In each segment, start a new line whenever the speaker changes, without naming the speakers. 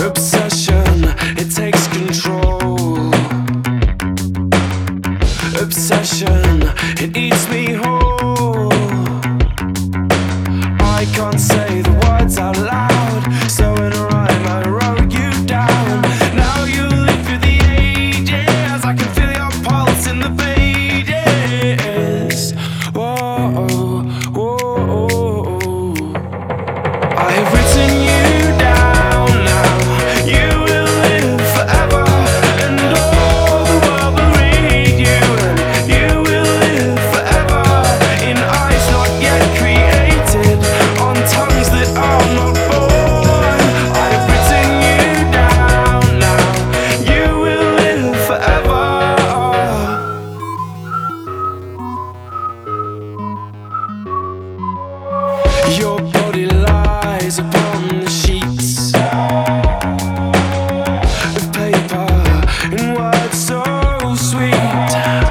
Obsession, it takes control. Obsession, it eats me whole. I can't say the words out loud, so in a rhyme I wrote you down. Now you live through the ages, I can feel your pulse in the pages. Whoa, whoa, I have written you down now. You will live forever, and all the world will read you. And you will live forever in eyes not yet created, on tongues that are not born. I have written you down now. You will live forever. Your body lies upon the sheets of paper in words so sweet.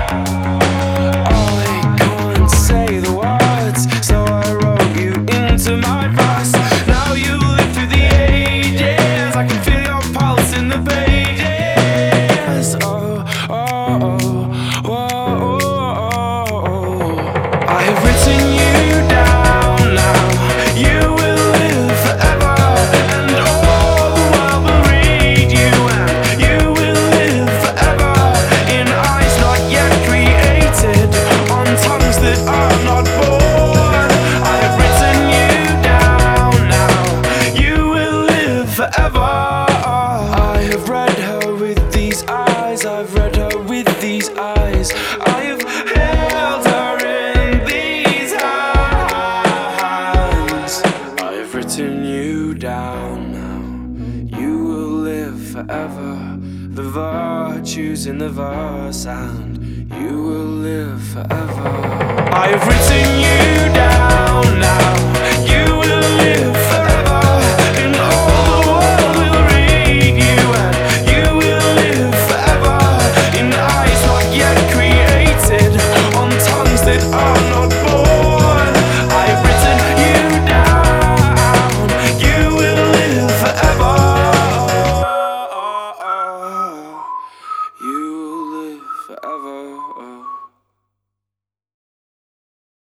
I can't say the words, so I wrote you into my verse. Now you live through the ages, I can feel your pulse in the pages. Oh, oh, oh, oh, oh. I have written you down now. You will live forever, and all the world will read you. And you will live forever in eyes not yet created, on tongues that are not born. I have written you down now. You will live forever. I have read her with these eyes. I've read her with these eyes. I have held her in these hands. I have written you down now. You will live forever. The virtues in the verse, and you will live forever. I have written you down now.